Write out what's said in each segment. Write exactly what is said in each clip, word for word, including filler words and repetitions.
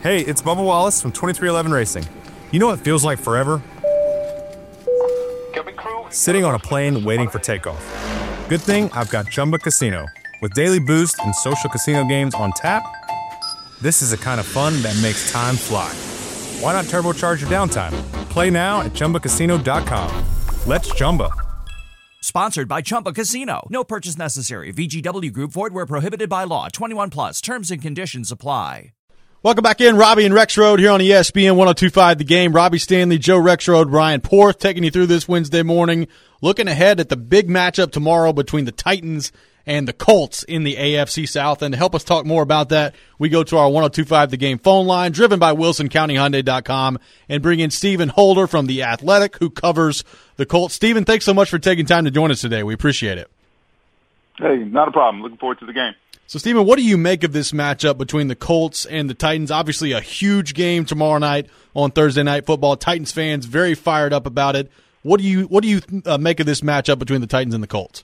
Hey, it's Bubba Wallace from twenty-three eleven Racing. You know what feels like forever? Sitting on a plane waiting for takeoff. Good thing I've got Chumba Casino. With daily boost and social casino games on tap, this is the kind of fun that makes time fly. Why not turbocharge your downtime? Play now at Chumba Casino dot com. Let's Chumba. Sponsored by Chumba Casino. No purchase necessary. V G W Group. Void where prohibited by law. twenty-one plus. Terms and conditions apply. Welcome back in. Robbie and Rexroad here on E S P N one oh two point five The Game. Robbie Stanley, Joe Rexroad, Brian Porth taking you through this Wednesday morning. Looking ahead at the big matchup tomorrow between the Titans and the Colts in the A F C South. And to help us talk more about that, we go to our one oh two point five The Game phone line, driven by Wilson County Hyundai dot com, and bring in Stephen Holder from The Athletic, who covers the Colts. Stephen, thanks so much for taking time to join us today. We appreciate it. Hey, not a problem. Looking forward to the game. So, Stephen, what do you make of this matchup between the Colts and the Titans? Obviously a huge game tomorrow night on Thursday Night Football. Titans fans very fired up about it. What do you what do you uh, make of this matchup between the Titans and the Colts?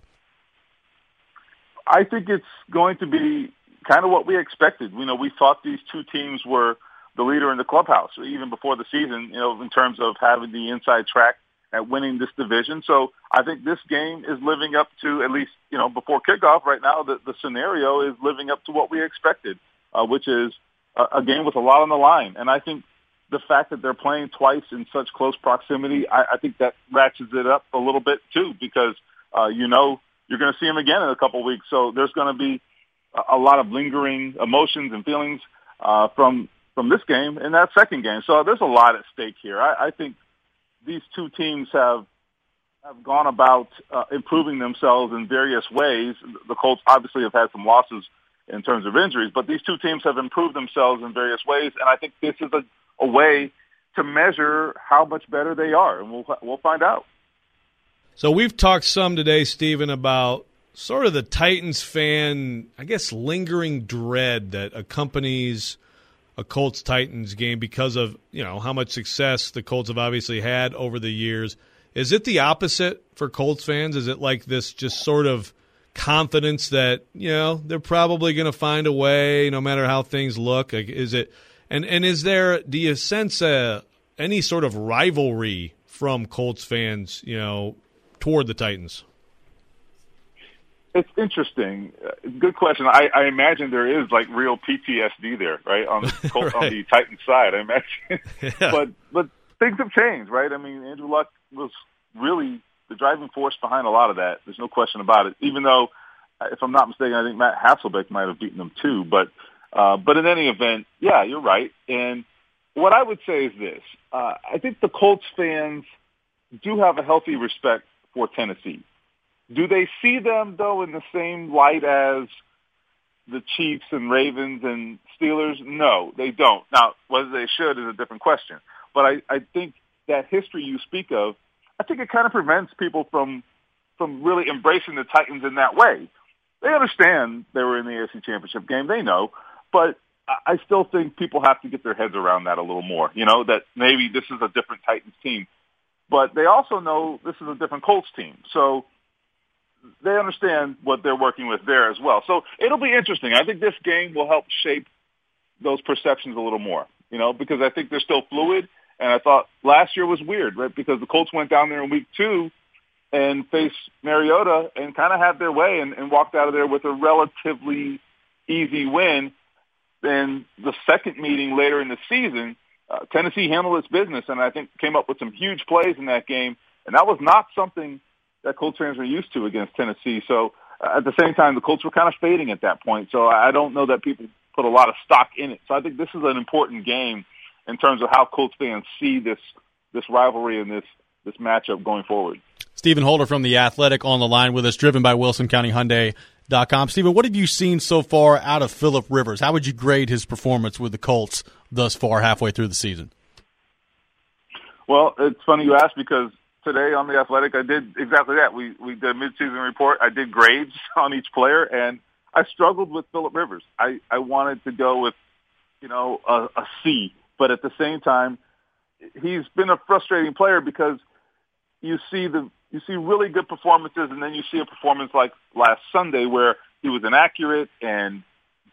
I think it's going to be kind of what we expected. You know, we thought these two teams were the leader in the clubhouse, even before the season, you know, in terms of having the inside track at winning this division. So I think this game is living up to, at least, you know, before kickoff right now, the, the scenario is living up to what we expected, uh, which is a, a game with a lot on the line. And I think the fact that they're playing twice in such close proximity, I, I think that ratchets it up a little bit too, because, uh, you know, you're going to see them again in a couple of weeks. So there's going to be a, a lot of lingering emotions and feelings uh, from from this game and that second game. So there's a lot at stake here. I, I think these two teams have have gone about uh, improving themselves in various ways. The Colts obviously have had some losses in terms of injuries, but these two teams have improved themselves in various ways, and I think this is a, a way to measure how much better they are, and we'll we'll find out. So we've talked some today, Stephen, about sort of the Titans fan, I guess, lingering dread that accompanies a Colts-Titans game because of, you know, how much success the Colts have obviously had over the years. Is it the opposite for Colts fans? Is it like this just sort of confidence that, you know, they're probably going to find a way no matter how things look? Like, is it and, and is there, do you sense a, any sort of rivalry from Colts fans, you know, toward the Titans? It's interesting. Good question. I, I imagine there is like real P T S D there, right, on the Colts, right. on the Titans side. I imagine, Yeah. but but things have changed, right? I mean, Andrew Luck was really the driving force behind a lot of that. There's no question about it. Even though, if I'm not mistaken, I think Matt Hasselbeck might have beaten them too. But uh, but in any event, yeah, you're right. And what I would say is this: uh, I think the Colts fans do have a healthy respect for Tennessee. Do they see them, though, in the same light as the Chiefs and Ravens and Steelers? No, they don't. Now, whether they should is a different question. But I, I think that history you speak of, I think it kind of prevents people from from really embracing the Titans in that way. They understand they were in the A F C Championship game. They know. But I still think people have to get their heads around that a little more, you know, that maybe this is a different Titans team. But they also know this is a different Colts team. So they understand what they're working with there as well. So it'll be interesting. I think this game will help shape those perceptions a little more, you know, because I think they're still fluid. And I thought last year was weird, right, because the Colts went down there in week two and faced Mariota and kind of had their way and, and walked out of there with a relatively easy win. Then the second meeting later in the season, uh, Tennessee handled its business and I think came up with some huge plays in that game. And that was not something that Colts fans were used to against Tennessee. So uh, at the same time, the Colts were kind of fading at that point. So I don't know that people put a lot of stock in it. So I think this is an important game in terms of how Colts fans see this this rivalry and this this matchup going forward. Stephen Holder from The Athletic on the line with us, driven by Wilson County Hyundai dot com. Stephen, what have you seen so far out of Phillip Rivers? How would you grade his performance with the Colts thus far halfway through the season? Well, it's funny you ask because today on The Athletic, I did exactly that. We we did a midseason report. I did grades on each player, and I struggled with Phillip Rivers. I, I wanted to go with, you know, a, a C, but at the same time, he's been a frustrating player because you see the you see really good performances, and then you see a performance like last Sunday where he was inaccurate and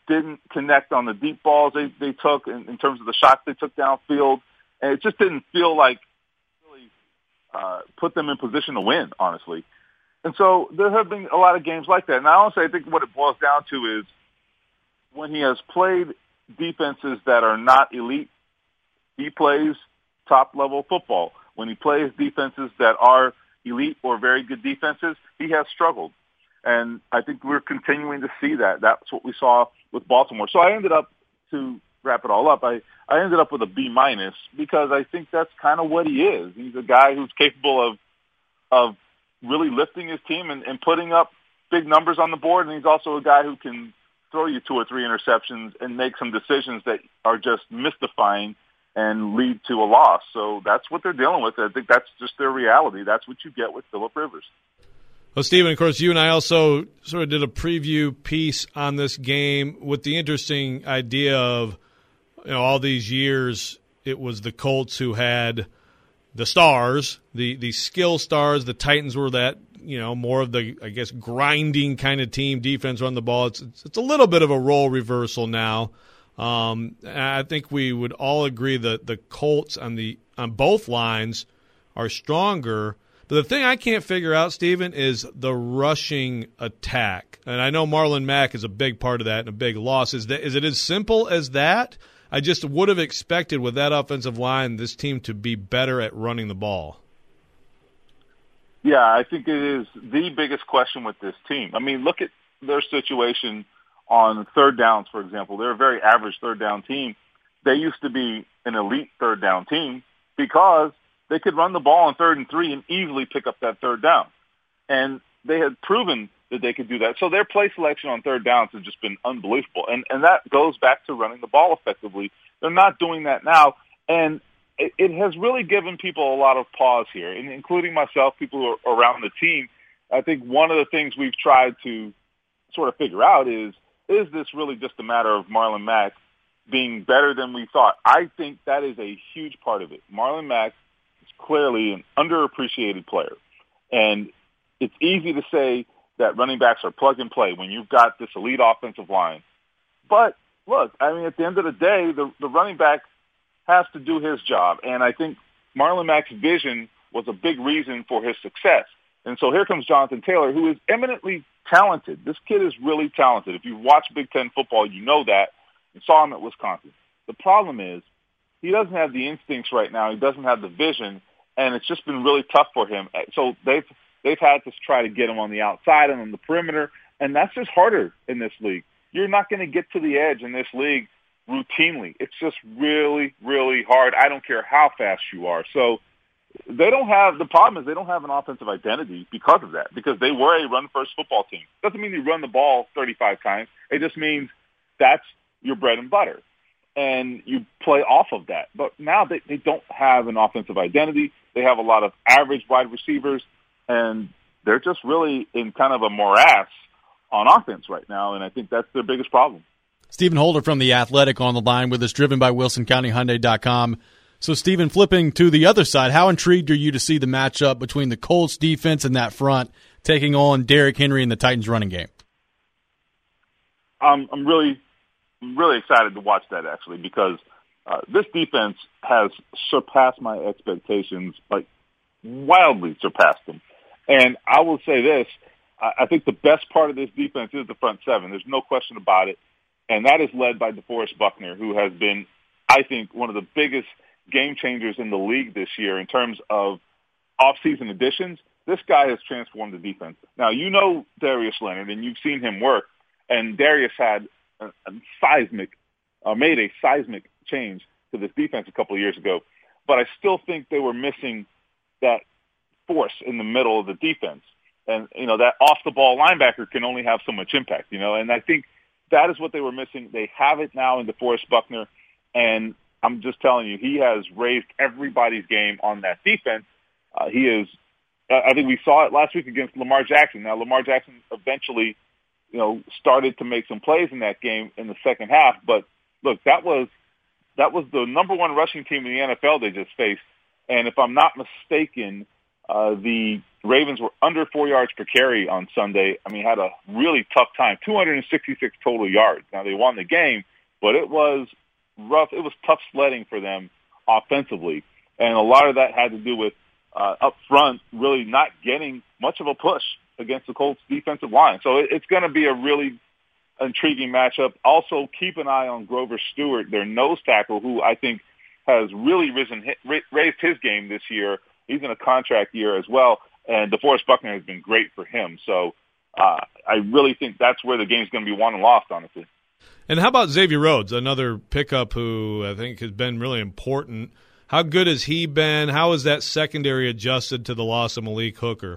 didn't connect on the deep balls they, they took in, in terms of the shots they took downfield. And it just didn't feel like really uh, put them in position to win, honestly. And so there have been a lot of games like that. And I honestly, I think what it boils down to is when he has played defenses that are not elite, he plays top-level football. When he plays defenses that are elite or very good defenses, he has struggled. And I think we're continuing to see that. That's what we saw with Baltimore. So I ended up, to wrap it all up, I, I ended up with a B minus because I think that's kind of what he is. He's a guy who's capable of of really lifting his team and, and putting up big numbers on the board, and he's also a guy who can throw you two or three interceptions and make some decisions that are just mystifying and lead to a loss. So that's what they're dealing with. I think that's just their reality. That's what you get with Phillip Rivers. Well, Stephen, of course, you and I also sort of did a preview piece on this game with the interesting idea of, you know, all these years it was the Colts who had the stars, the, the skill stars. The Titans were that, you know, more of the, I guess, grinding kind of team, defense, run the ball. It's, it's, it's a little bit of a role reversal now. Um, I think we would all agree that the Colts on the on both lines are stronger. But the thing I can't figure out, Stephen, is the rushing attack. And I know Marlon Mack is a big part of that and a big loss. Is that is it as simple as that? I just would have expected with that offensive line this team to be better at running the ball. Yeah, I think it is the biggest question with this team. I mean, look at their situation on third downs, for example. They're a very average third down team. They used to be an elite third down team because they could run the ball on third and three and easily pick up that third down. And they had proven that they could do that. So their play selection on third downs has just been unbelievable. And and that goes back to running the ball effectively. They're not doing that now. And it, it has really given people a lot of pause here, and including myself, people who are around the team. I think one of the things we've tried to sort of figure out is, is this really just a matter of Marlon Mack being better than we thought? I think that is a huge part of it. Marlon Mack is clearly an underappreciated player. And it's easy to say that running backs are plug and play when you've got this elite offensive line. But, look, I mean, at the end of the day, the, the running back has to do his job. And I think Marlon Mack's vision was a big reason for his success. And so here comes Jonathan Taylor, who is eminently talented. This kid is really talented. If you watch Big Ten football, you know that. You saw him at Wisconsin. The problem is he doesn't have the instincts right now. He doesn't have the vision, and it's just been really tough for him. So they've they've had to try to get him on the outside and on the perimeter, and that's just harder in this league. You're not going to get to the edge in this league routinely. It's just really, really hard. I don't care how fast you are. So they don't have, the problem is they don't have an offensive identity because of that, because they were a run-first football team. Doesn't mean you run the ball thirty-five times. It just means that's your bread and butter, and you play off of that. But now they, they don't have an offensive identity. They have a lot of average wide receivers, and they're just really in kind of a morass on offense right now, and I think that's their biggest problem. Stephen Holder from The Athletic on the line with us, driven by Wilson County Hyundai dot com. So, Stephen, flipping to the other side, how intrigued are you to see the matchup between the Colts defense and that front taking on Derrick Henry and the Titans running game? Um, I'm really, really excited to watch that, actually, because uh, this defense has surpassed my expectations, like wildly surpassed them. And I will say this, I, I think the best part of this defense is the front seven. There's no question about it. And that is led by DeForest Buckner, who has been, I think, one of the biggest game changers in the league this year in terms of off-season additions. This guy has transformed the defense. Now, you know Darius Leonard, and you've seen him work, and Darius had a, a seismic, uh, made a seismic change to this defense a couple of years ago. But I still think they were missing that force in the middle of the defense. And, you know, that off-the-ball linebacker can only have so much impact, you know, and I think that is what they were missing. They have it now in DeForest Buckner, and I'm just telling you, he has raised everybody's game on that defense. Uh, he is, uh, I think we saw it last week against Lamar Jackson. Now, Lamar Jackson eventually, you know, started to make some plays in that game in the second half. But look, that was that was the number one rushing team in the N F L they just faced. And if I'm not mistaken, uh, the Ravens were under four yards per carry on Sunday. I mean, had a really tough time, two hundred sixty-six total yards. Now, they won the game, but it was rough. It was tough sledding for them offensively. And a lot of that had to do with uh, up front really not getting much of a push against the Colts defensive line. So it, it's going to be a really intriguing matchup. Also, keep an eye on Grover Stewart, their nose tackle, who I think has really risen, raised his game this year. He's in a contract year as well, and DeForest Buckner has been great for him. So uh, I really think that's where the game's going to be won and lost, honestly. And how about Xavier Rhodes, another pickup who I think has been really important? How good has he been? How has that secondary adjusted to the loss of Malik Hooker?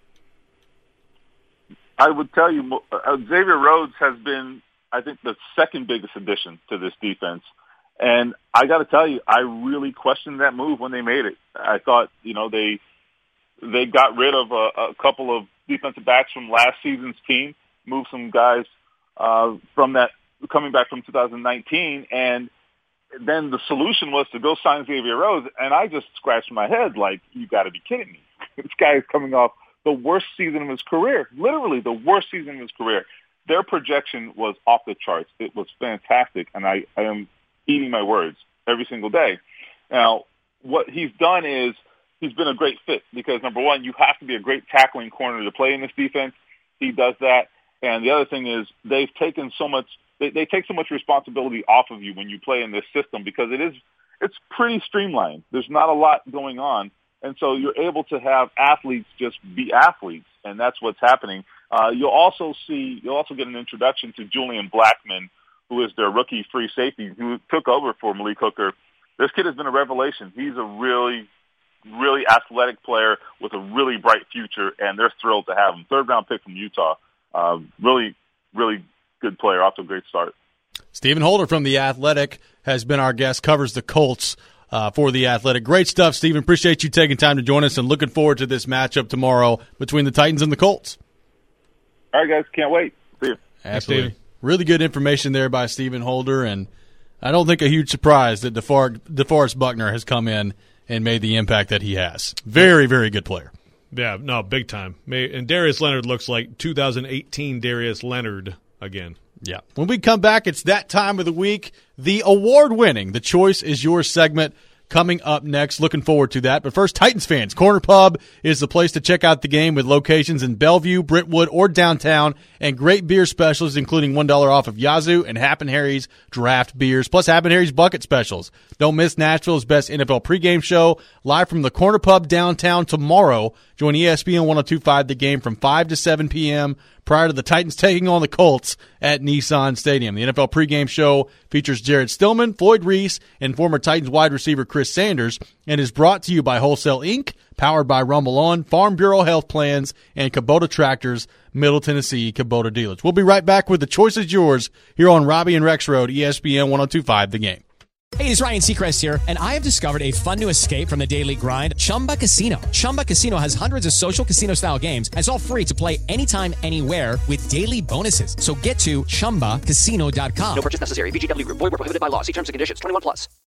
I would tell you, uh, Xavier Rhodes has been, I think, the second biggest addition to this defense. And I got to tell you, I really questioned that move when they made it. I thought, you know, they they got rid of a, a couple of defensive backs from last season's team, moved some guys uh, from that coming back from two thousand nineteen, and then the solution was to go sign Xavier Rhodes. And I just scratched my head like, you got to be kidding me. This guy is coming off the worst season of his career, literally the worst season of his career. Their projection was off the charts. It was fantastic, and I, I am eating my words every single day. Now, what he's done is he's been a great fit because, number one, you have to be a great tackling corner to play in this defense. He does that. And the other thing is they've taken so much they, – they take so much responsibility off of you when you play in this system because it is it's pretty streamlined. There's not a lot going on. And so you're able to have athletes just be athletes, and that's what's happening. Uh, you'll also see, you'll also get an introduction to Julian Blackmon, who is their rookie free safety, who took over for Malik Hooker. This kid has been a revelation. He's a really, really athletic player with a really bright future, and they're thrilled to have him. Third round pick from Utah. Uh, really, really good player. Off to a great start. Stephen Holder from The Athletic has been our guest, covers the Colts Uh, for The Athletic. Great stuff, Stephen. Appreciate you taking time to join us and looking forward to this matchup tomorrow between the Titans and the Colts. All right, guys. Can't wait. See you. Absolutely. Thanks, really good information there by Stephen Holder, and I don't think a huge surprise that DeFor- DeForest Buckner has come in and made the impact that he has. Very, very good player. Yeah, no, big time. And Darius Leonard looks like two thousand eighteen Darius Leonard again. Yeah. When we come back, it's that time of the week. The award-winning The Choice Is Yours segment coming up next. Looking forward to that. But first, Titans fans, Corner Pub is the place to check out the game with locations in Bellevue, Brentwood, or downtown, and great beer specials, including one dollar off of Yazoo and Happen Harry's draft beers, plus Happen Harry's bucket specials. Don't miss Nashville's best N F L pregame show live from the Corner Pub downtown tomorrow. Join E S P N one oh two point five The Game from five to seven p.m. prior to the Titans taking on the Colts at Nissan Stadium. The N F L pregame show features Jared Stillman, Floyd Reese, and former Titans wide receiver Chris Sanders, and is brought to you by Wholesale Incorporated, powered by Rumble On, Farm Bureau Health Plans, and Kubota Tractors, Middle Tennessee Kubota dealers. We'll be right back with The Choice Is Yours here on Robbie and Rex Road, E S P N one oh two point five The Game. Hey, it's Ryan Seacrest here, and I have discovered a fun new escape from the daily grind, Chumba Casino. Chumba Casino has hundreds of social casino-style games, and it's all free to play anytime, anywhere with daily bonuses. So get to Chumba Casino dot com. No purchase necessary. V G W Group. Void where prohibited by law. See terms and conditions. twenty-one plus.